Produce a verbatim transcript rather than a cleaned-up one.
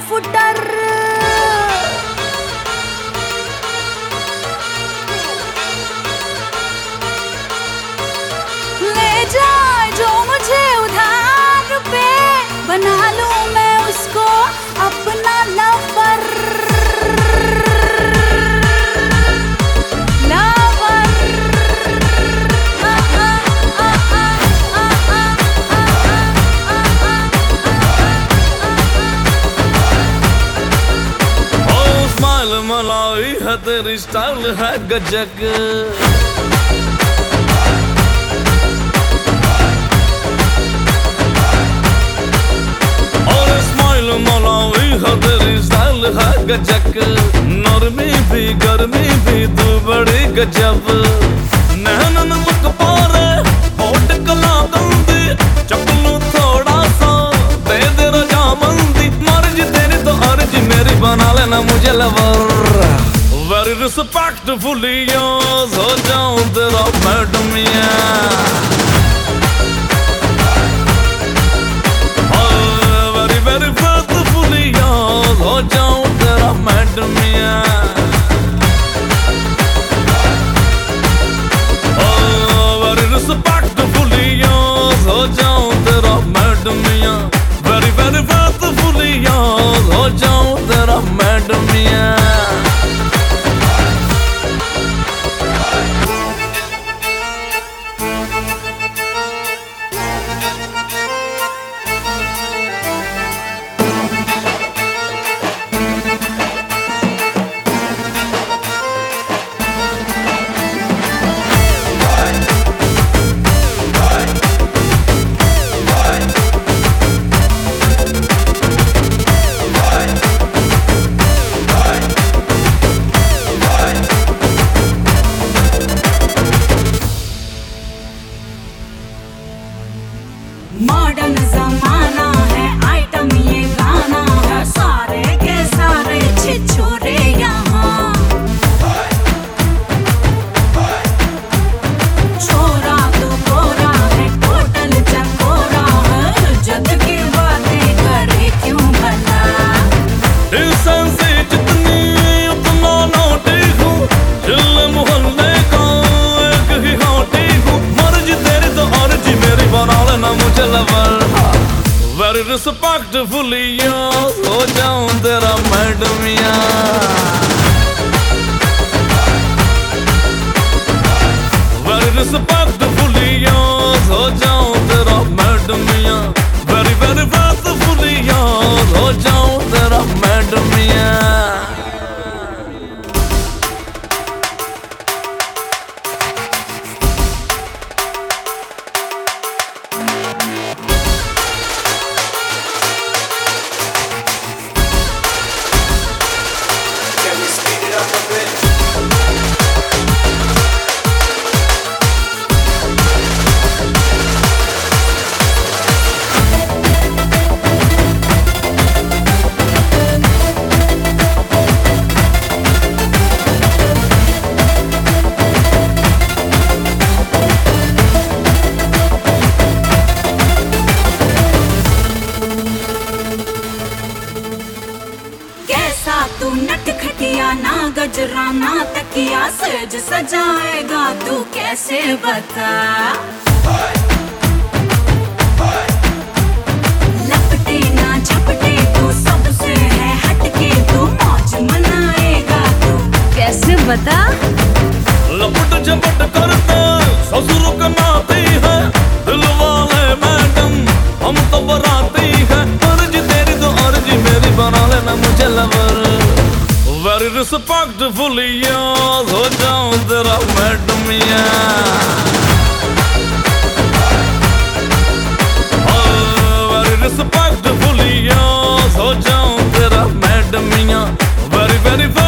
Footer. ले जाए जो मुझे उधार पे, बना लूं मैं उसको अपना लवर। मलाई है तेरी स्टाइल है गजब, और स्माइल मलाई है तेरी स्टाइल है गजब। नरमी भी गर्मी भी तू बड़ी गजब। नैनन मुख पारे होठ कला गंदी, चपलू थोड़ा सा दे दे रजामंदी। मर्जी तेरी तो अर्जी मेरी, बना लेना मुझे लवर। Very respectfully yours, हो जाऊं तेरा madam very very faithfully yours, हो जाऊं तेरा मैडम very respectfully yours, हो जाऊं तेरा madam very very faithfully yours, हो जाऊं तेरा मैडम। मॉडर्न जमाना है, आइटम ये गाना है, सारे के सारे छिछोरे यहाँ। छोरा तो गोरा है, टोटल चकोरा है, जद की बातें करे क्यों भला। इंसान से जितनी उतना नोटी हूँ, दिल मोहल्ले का एक ही होटी हूँ। मर्जी तेरी तो अर्जी मेरी, बना लेना मुझे लवर। Very respectfully yours, हो जाऊं तेरा मैडम। Very respectfully yours, हो जाऊं तेरा madam. Very very faithfully yours, हो जाऊं तेरा मैडम। तू नटखटिया ना गजरा ना तकिया, सेज सजाएगा तू कैसे बता। लपटे ना झपटे तू सबसे है हटके, तू मौज मनाएगा तू कैसे बता। लपट झपट करते ससुर का नाती है, दिल वाले मैडम हम तो बराती है। अर्जी तेरी तो अर्जी मेरी, बना लेना मुझे लवर। Very respectfully yours, हो जाऊं तेरा मैडम। Very respectfully yours, हो जाऊं तेरा मैडम। Very very